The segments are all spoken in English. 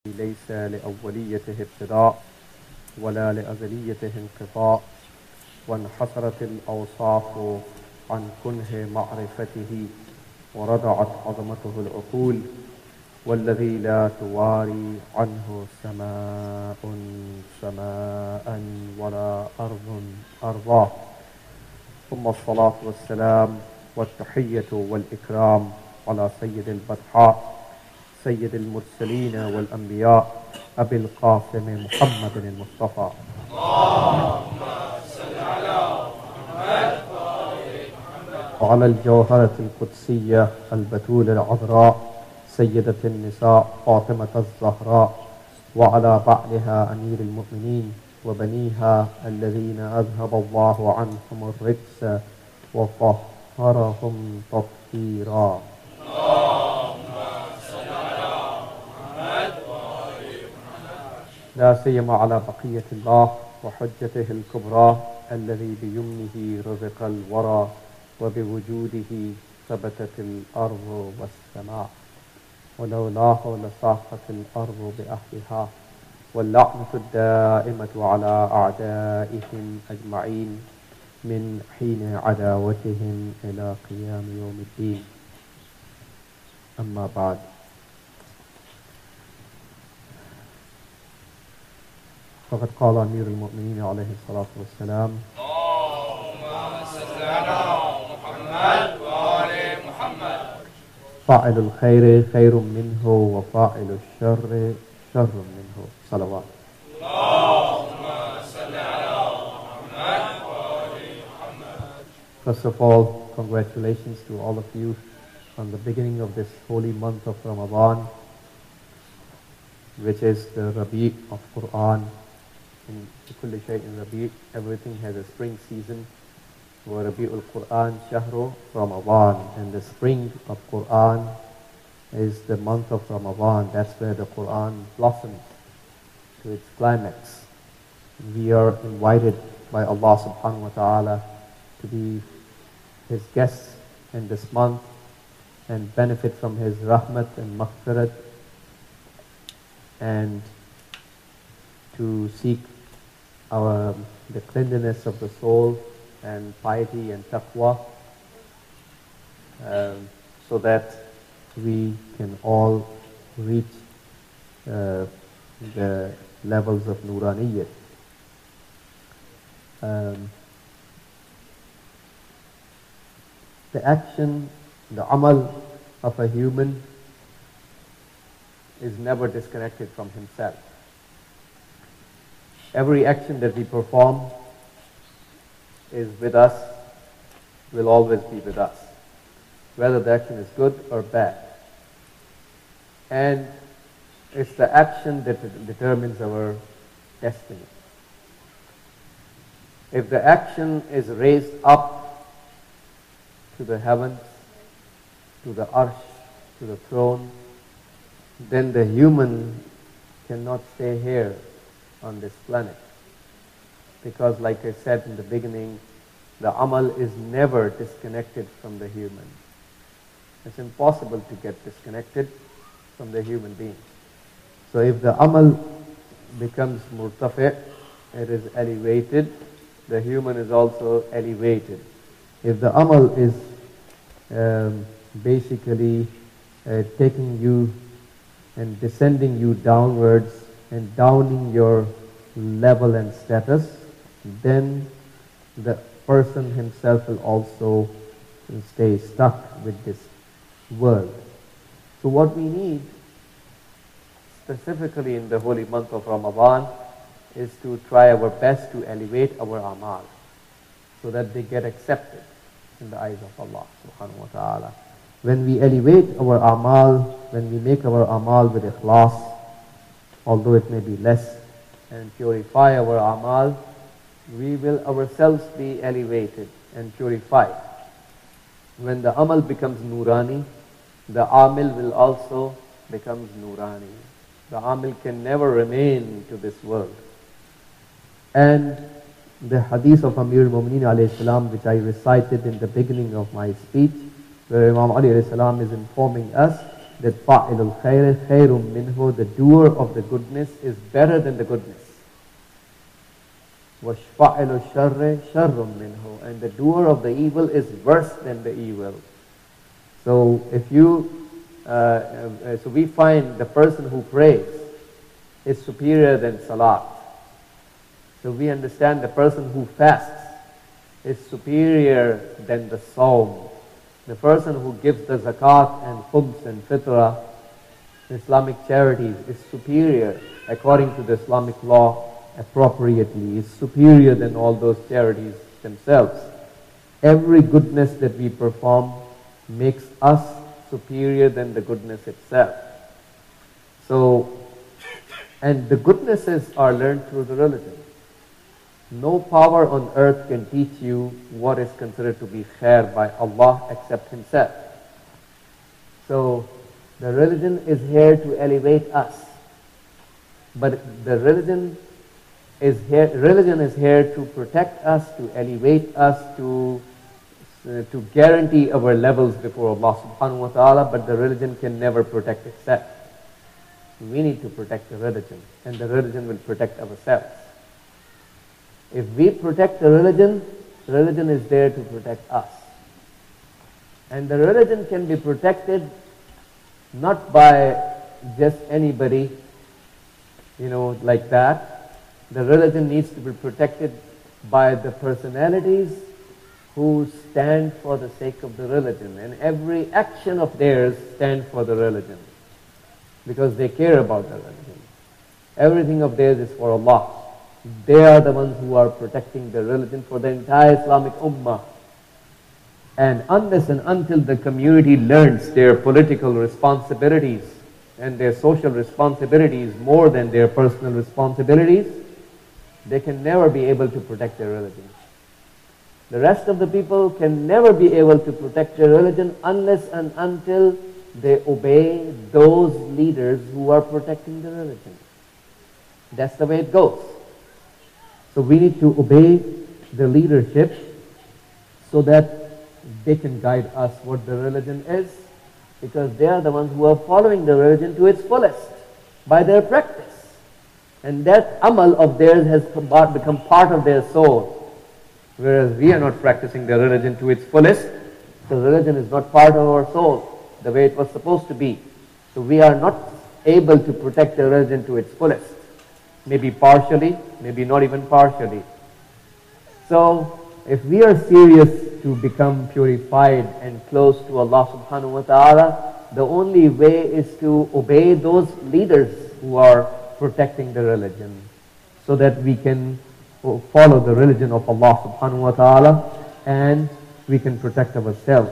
ليس لأوليته ابتداء ولا لأزليته انقطاع، وانحصرت الأوصاف عن كنه معرفته، ورضعت عظمته العقول، والذي لا تواري عنه سماء سماء ولا أرض أرضاه. ثم الصلاة والسلام والتحية والإكرام على سيد البطحاء سيد المرسلين والأنبياء أبي القاسم محمد المصطفى. اللهم صل على محمد وعلى الجوهرة القدسية البتول العذراء سيدة النساء فاطمة الزهراء، وعلى بعلها أمير المؤمنين وبنيها الذين أذهب الله عنهم الرجس وطهرهم تطهيرا. لا سيما على بقية الله وحجته الكبرى الذي بيمنه رزق الورى وبوجوده ثبتت الأرض والسماء، ولولاه لصاحت الأرض بأهلها، واللعنة الدائمة على أعدائهم أجمعين من حين عداوتهم إلى قيام يوم الدين. أما بعد، فقد قال أمير المؤمنين عليه الصلاة والسلام: اللهم صل على محمد وآل محمد. فاعل الخير خير منه وفاعل الشر شر منه. صلوات. اللهم صل على محمد وآل محمد. First of all, congratulations to all of you on the beginning of this holy month of Ramadan, which is the Rabi' of Quran. In kulli shay'in Rabi', everything has a spring season. Wa Rabi'ul Quran shahru Ramadan, and the spring of Quran is the month of Ramadan. That's where the Quran blossoms to its climax. We are invited by Allah subhanahu wa ta'ala to be His guests in this month and benefit from His rahmat and maghfirat, and to seek the cleanliness of the soul and piety and taqwa, so that we can all reach the levels of Nuraniyyat. The action, the amal of a human is never disconnected from himself. Every action that we perform is with us, will always be with us, whether the action is good or bad. And it's the action that determines our destiny. If the action is raised up to the heavens, to the arsh, to the throne, then the human cannot stay here on this planet. Because like I said in the beginning, the amal is never disconnected from the human. It's impossible to get disconnected from the human being. So if the amal becomes murtafi', it is elevated, the human is also elevated. If the amal is basically taking you and descending you downwards and downing your level and status, then the person himself will also stay stuck with this world. So what we need, specifically in the holy month of Ramadan, is to try our best to elevate our amal, so that they get accepted in the eyes of Allah subhanahu wa ta'ala. When we elevate our amal, when we make our amal with ikhlas, although it may be less, and purify our amal, we will ourselves be elevated and purified. When the amal becomes nurani, the amil will also become nurani. The amil can never remain to this world. And the hadith of Amir al-Mu'mineen alayhi salam, which I recited in the beginning of my speech, where Imam Ali alayhi salam is informing us that فَاعِلُ الْخَيْرِ خَيْرٌ مِّنْهُ, the doer of the goodness is better than the goodness. وَشْفَعِلُ الشَّرِّ شَرٌّ مِّنْهُ, and the doer of the evil is worse than the evil. So if you, so we find the person who prays is superior than salat. So we understand the person who fasts is superior than the sawm. The person who gives the zakat and khums and fitrah, Islamic charities, is superior according to the Islamic law appropriately, is superior than all those charities themselves. Every goodness that we perform makes us superior than the goodness itself. So, and the goodnesses are learned through the religion. No power on earth can teach you what is considered to be khair by Allah except Himself. So, the religion is here to elevate us. But the religion is here to protect us, to elevate us, to guarantee our levels before Allah subhanahu wa ta'ala, but the religion can never protect itself. We need to protect the religion, and the religion will protect ourselves. If we protect the religion is there to protect us. And the religion can be protected not by just anybody, like that. The religion needs to be protected by the personalities who stand for the sake of the religion. And every action of theirs stands for the religion, because they care about the religion. Everything of theirs is for Allah. They are the ones who are protecting the religion for the entire Islamic Ummah. And unless and until the community learns their political responsibilities and their social responsibilities more than their personal responsibilities, they can never be able to protect their religion. The rest of the people can never be able to protect their religion unless and until they obey those leaders who are protecting the religion. That's the way it goes. So we need to obey the leadership so that they can guide us what the religion is, because they are the ones who are following the religion to its fullest by their practice. And that amal of theirs has become part of their soul. Whereas we are not practicing the religion to its fullest, the religion is not part of our soul the way it was supposed to be. So we are not able to protect the religion to its fullest. Maybe partially, maybe not even partially. So, if we are serious to become purified and close to Allah subhanahu wa ta'ala, the only way is to obey those leaders who are protecting the religion, so that we can follow the religion of Allah subhanahu wa ta'ala and we can protect ourselves.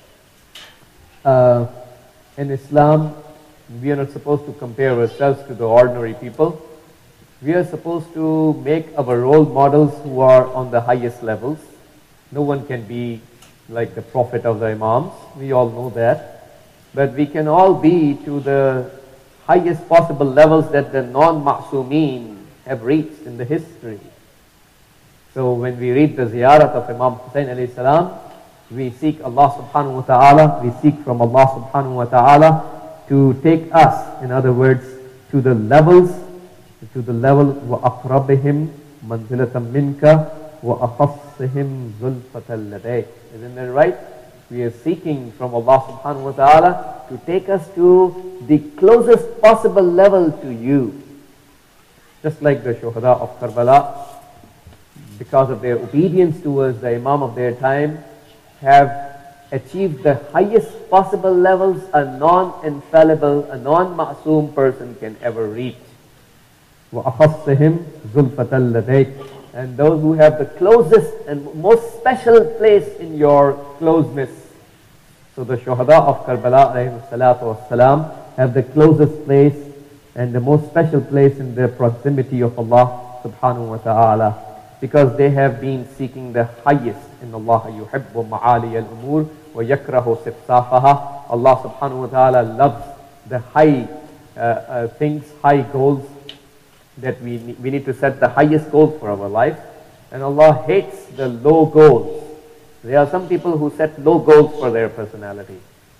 In Islam, we are not supposed to compare ourselves to the ordinary people. We are supposed to make our role models who are on the highest levels. No one can be like the Prophet of the Imams. We all know that. But we can all be to the highest possible levels that the non-ma'soomeen have reached in the history. So when we read the ziyarat of Imam Hussain alayhi salam, we seek Allah subhanahu wa ta'ala, we seek from Allah subhanahu wa ta'ala to take us, in other words, to the level وَأَقْرَبِهِمْ مَنْزِلَةً مِنْكَ وَأَخَصِّهِمْ زُلْفَةَ لَدَيْكَ. Isn't that right? We are seeking from Allah subhanahu wa ta'ala to take us to the closest possible level to you. Just like the Shuhada of Karbala, because of their obedience towards the Imam of their time, have achieved the highest possible levels a non-infallible, a non-ma'soom person can ever reach. وَأَخَصِّهِمْ زُلْفَةَ لَدَيْكَ. And those who have the closest and most special place in your closeness. So the Shuhada of Karbala alayhi salatu wassalam have the closest place and the most special place in the proximity of Allah subhanahu wa ta'ala, because they have been seeking the highest in Allah. يُحِبُّ مَعَالِيَ الْأُمُورِ وَيَكْرَهُ سِفْسَافَهَا. Allah subhanahu wa ta'ala loves the high things, high goals, that we need to set the highest goals for our life, and Allah hates the low goals. There are some people who set low goals for their personality.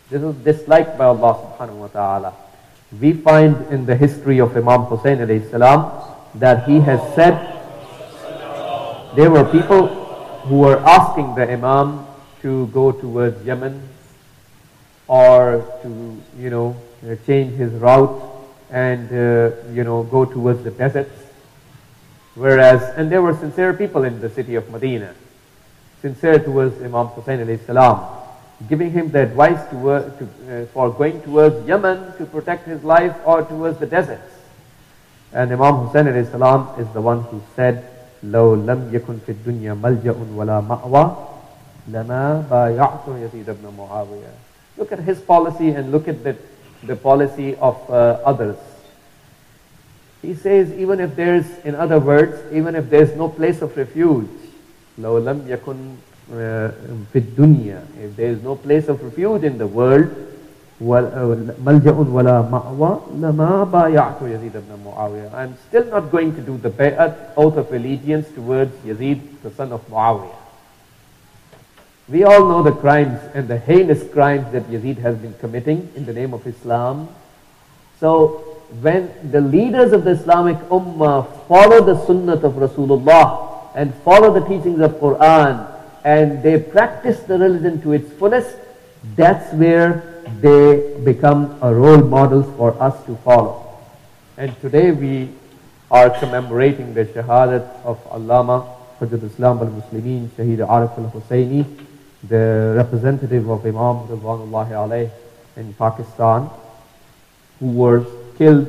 This is disliked by Allah subhanahu wa ta'ala. We find in the history of Imam Hussein alayhi salam that he has said there were people who were asking the Imam to go towards Yemen or to, change his route and, go towards the deserts. And there were sincere people in the city of Medina, sincere towards Imam Hussein alayhi salam, giving him the advice for going towards Yemen to protect his life or towards the deserts. And Imam Hussein alayhi salam is the one who said, لو لم يكن في الدنيا ملجأ ولا مأوى لما بايعت يزيد بن معاوية. Look at his policy and look at the policy of others. He says, even if there's no place of refuge, لو لم يكن في الدنيا, if there is no place of refuge in the world, ملجأ ولا مأوى لما بايعت يزيد بن معاوية. I'm still not going to do the bay'at, oath of allegiance towards Yazid, the son of Muawiyah. We all know the crimes and the heinous crimes that Yazid has been committing in the name of Islam. So when the leaders of the Islamic Ummah follow the Sunnah of Rasulullah and follow the teachings of Quran and they practice the religion to its fullest, that's where they become a role models for us to follow. And today we are commemorating the shahadat of Allama Hujjat Islam al-Muslimin Shaheed Arif al-Husseini, the representative of Imam Ridwanullahi alayh in Pakistan, who was killed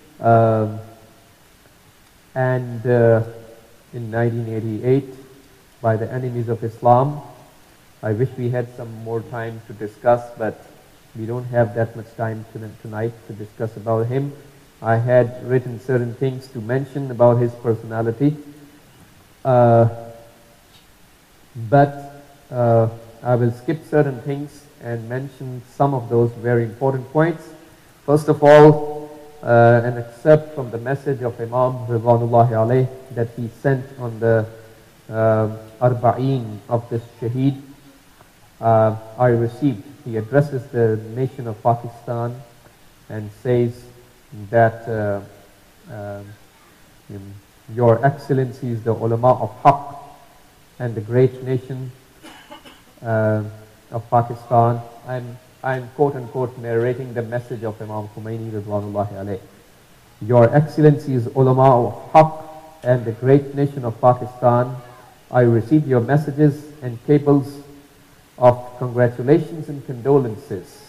in 1988 by the enemies of Islam. I wish we had some more time to discuss, but we don't have that much time tonight to discuss about him. I had written certain things to mention about his personality, but I will skip certain things and mention some of those very important points. First of all, an excerpt from the message of Imam Ridwanullahi alayh that he sent on the Arba'een of this Shaheed. I received. He addresses the nation of Pakistan and says that Your Excellencies, the ulama of Haqq and the great nation of Pakistan. I'm quote unquote narrating the message of Imam Khomeini Ridwanullahi alayh. Your Excellencies, ulama of Haqq and the great nation of Pakistan, I received your messages and cables of congratulations and condolences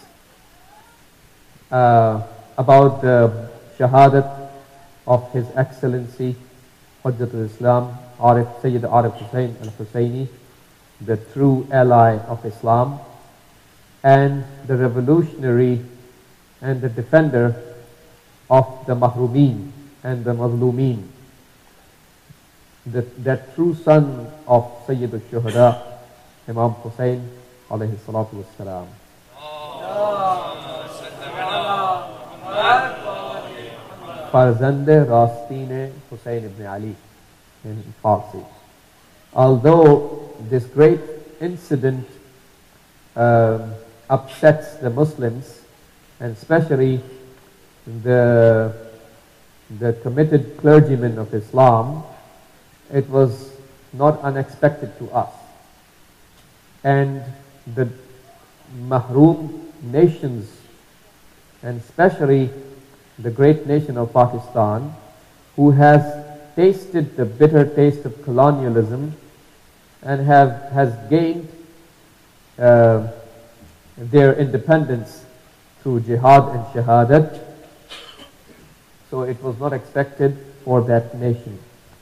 about the shahadat of His Excellency Hujjatul Islam Sayyid Arif Hussain al-Husseini, the true ally of Islam and the revolutionary and the defender of the Mahrumeen and the Mazlumeen, that true son of Sayyid al-Shuhada, Imam Hussain alayhi salatu wassalam. Farzande Rastine Hussain ibn Ali in Farsi. Although this great incident upsets the Muslims, and especially the committed clergymen of Islam, it was not unexpected to us. And the Mahroom nations, and especially the great nation of Pakistan, who has tasted the bitter taste of colonialism and has gained their independence through jihad and shahadat. So it was not expected for that nation.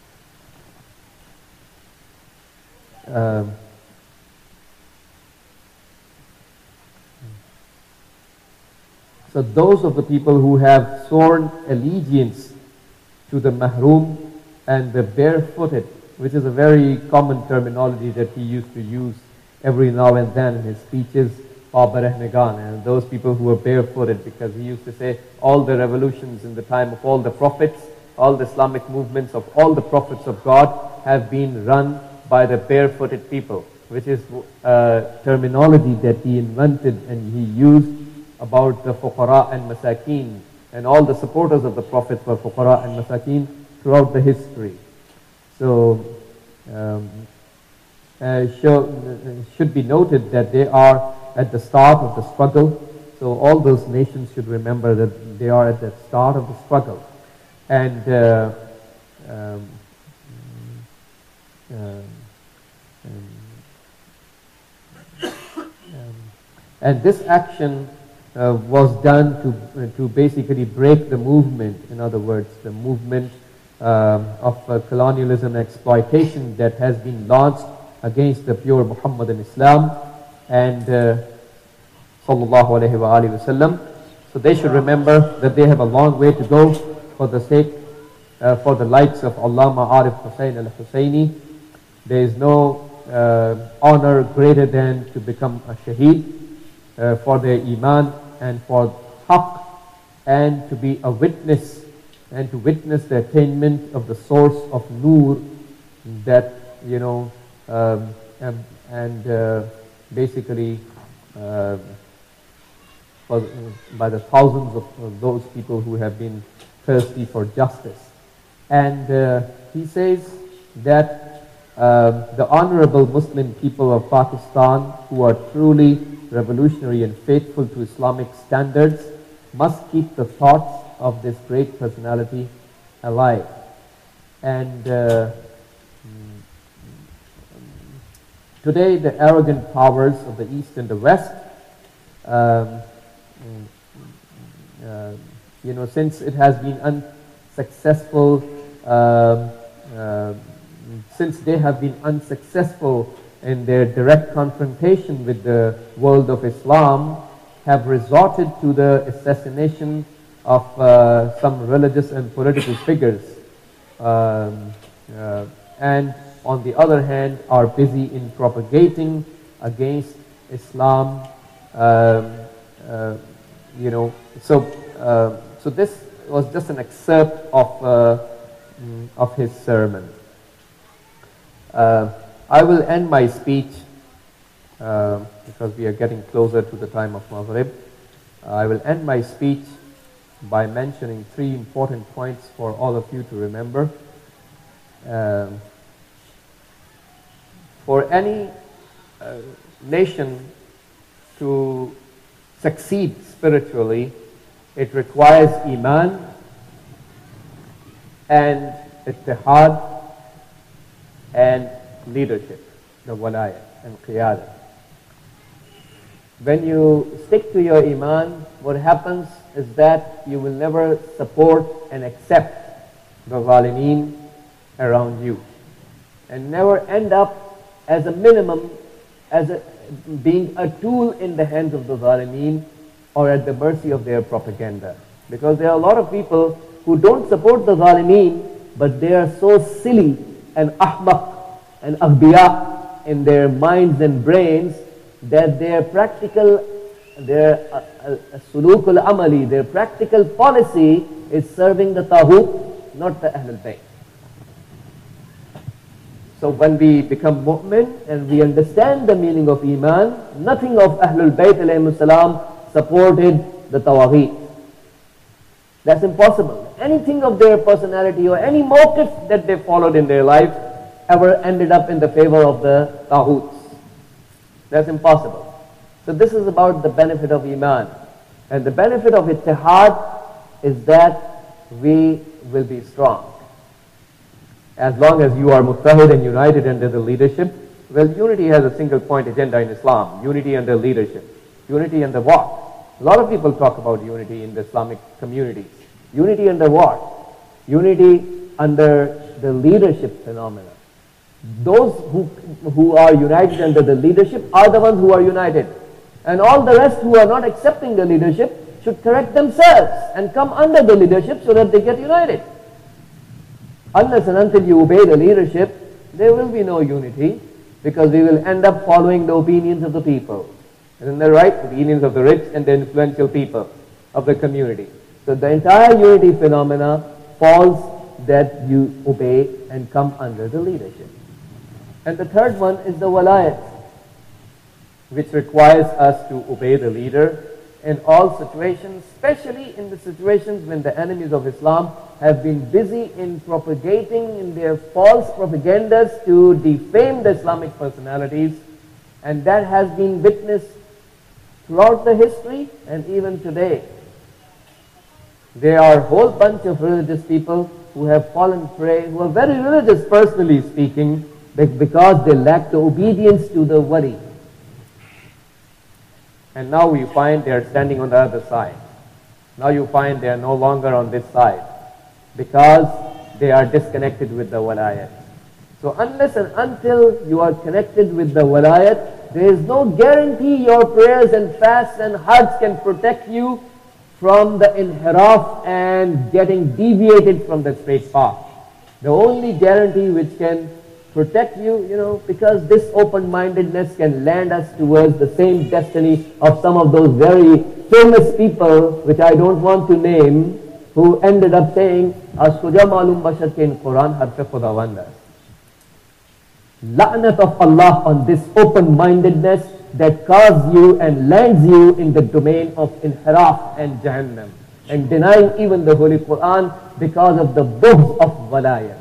So those of the people who have sworn allegiance to the mahroom and the barefooted, which is a very common terminology that he used to use every now and then in his speeches, and those people who were barefooted, because he used to say all the revolutions in the time of all the prophets, all the Islamic movements of all the prophets of God have been run by the barefooted people. which is terminology that he invented and he used about the fuqara and masakeen, and all the supporters of the Prophet were fuqara and masakeen throughout the history. So should be noted that they are at the start of the struggle. So all those nations should remember that they are at the start of the struggle. And and this action was done to basically break the movement. In other words, the movement of colonialism and exploitation that has been launched against the pure Muhammadan Islam and sallallahu alaihi wasallam. So they should remember that they have a long way to go for the sake, for the likes of Allama Arif Hussain al-Hussaini. There is no honor greater than to become a shaheed for their iman and for haqq, and to be a witness and to witness the attainment of the source of nur that, you know, basically by the thousands of those people who have been thirsty for justice. And he says that the honorable Muslim people of Pakistan, who are truly revolutionary and faithful to Islamic standards, must keep the thoughts of this great personality alive. And today the arrogant powers of the East and the West, you know, since it has been unsuccessful, since they have been unsuccessful in their direct confrontation with the world of Islam, have resorted to the assassination of some religious and political figures, and on the other hand are busy in propagating against Islam. You know, so this was just an excerpt of his sermon. I will end my speech because we are getting closer to the time of Maghrib. I will end my speech by mentioning 3 important points for all of you to remember. For any nation to succeed spiritually, it requires iman and ittihad and leadership, the walayat and qiyada. When you stick to your iman, what happens is that you will never support and accept the zalimeen around you, and never end up as a minimum being a tool in the hands of the zalimeen or at the mercy of their propaganda. Because there are a lot of people who don't support the zalimeen, but they are so silly and ahmaq and aghbiya in their minds and brains that their practical, their suluk al-amali, their practical policy is serving the taghut, not the Ahlul Bayt. So when we become mu'min and we understand the meaning of iman, nothing of Ahlul Bayt alayhimus salam supported the tawaghit. That's impossible. Anything of their personality or any motive that they followed in their life ever ended up in the favor of the taghuts. That's impossible. So this is about the benefit of iman. And the benefit of ittihad is that we will be strong. As long as you are muttahid and united under the leadership, well, unity has a single point agenda in Islam. Unity under leadership. Unity under what? A lot of people talk about unity in the Islamic communities. Unity under what? Unity under the leadership phenomena. Those who are united under the leadership are the ones who are united. And all the rest who are not accepting the leadership should correct themselves and come under the leadership so that they get united. Unless and until you obey the leadership, there will be no unity, because we will end up following the opinions of the people. Isn't that right? The opinions of the rich and the influential people of the community. So the entire unity phenomena falls that you obey and come under the leadership. And the third one is the walayat. which requires us to obey the leader in all situations, especially in the situations when the enemies of Islam have been busy in propagating in their false propagandas to defame the Islamic personalities, and that has been witnessed throughout the history and even today. There are a whole bunch of religious people who have fallen prey, who are very religious personally speaking, because they lack the obedience to the wali. And now we find they are standing on the other side. Now you find they are no longer on this side because they are disconnected with the walayat. So unless and until you are connected with the walayat, there is no guarantee your prayers and fasts and hajj can protect you from the inhiraf and getting deviated from the straight path. The only guarantee which can protect you, because this open-mindedness can land us towards the same destiny of some of those very famous people, which I don't want to name, who ended up saying, "As kuja malum bashar ke in Quran harfe khudawand hai." La'nat of Allah on this open-mindedness that caused you and lands you in the domain of inhiraf and Jahannam, and denying even the Holy Quran because of the bughz of walayat.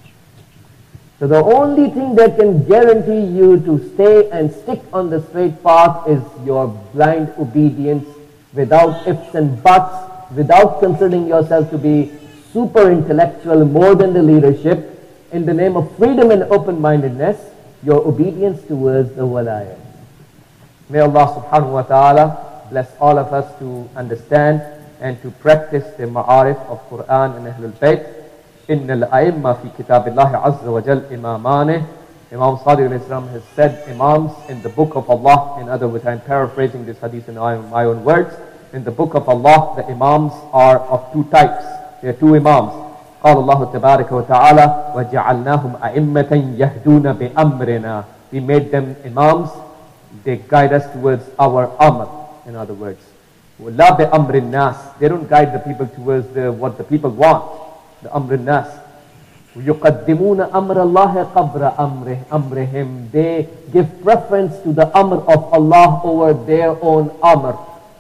So the only thing that can guarantee you to stay and stick on the straight path is your blind obedience without ifs and buts, without considering yourself to be super intellectual more than the leadership, in the name of freedom and open-mindedness, your obedience towards the walayat. May Allah subhanahu wa ta'ala bless all of us to understand and to practice the ma'arif of Quran and Ahlul Bayt. إن الأئمة في كتاب الله عز وجل إمامانه. Imam Sadiq al-Islam has said imams in the book of Allah. In other words, I'm paraphrasing this hadith in my own words. In the book of Allah, the imams are of two types. There are two imams. قال الله تبارك وتعالى وجعلناهم أئمة يهدون بأمرنا. We made them imams. They guide us towards our amr. In other words, لا بأمر الناس. They don't guide the people towards what the people want. The amr nas. يقدمون أمر الله قبل أمرهم. They give preference to the amr of Allah over their own amr.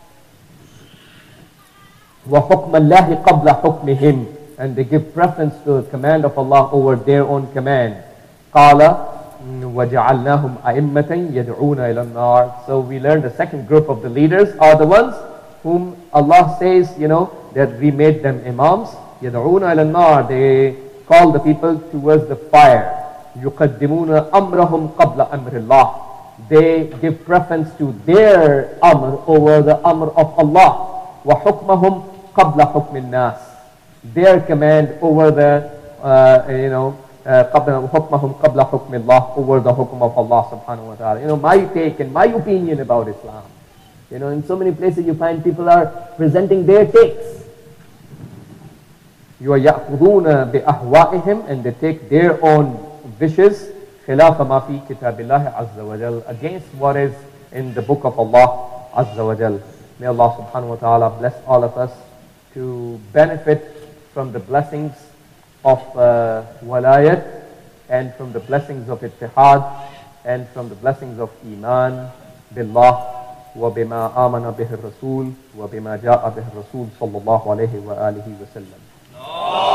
وحكم الله قبل حكمهم. And they give preference to the command of Allah over their own command. قال وجعلناهم أئمة يدعون إلى النار. So we learn the second group of the leaders are the ones whom Allah says, that we made them imams. يدعون إلى النار. They call the people towards the fire. يقدمون أمرهم قبل أمر الله. They give preference to their amr over the amr of Allah. وحكمهم قبل حكم الناس. Their command over the حكمهم قبل حكم الله, over the hukm of Allah subhanahu wa ta'ala. My take and my opinion about Islam. In so many places you find people are presenting their takes. يأخذون بأهوائهم, and they take their own wishes خلاف ما في كتاب الله عز وجل, against what is in the book of Allah عز وجل. May Allah subhanahu wa ta'ala bless all of us to benefit from the blessings of walayat, and from the blessings of ittihad, and from the blessings of iman billah وبما آمن به الرسول وبما جاء به الرسول صلى الله عليه وآله وسلم.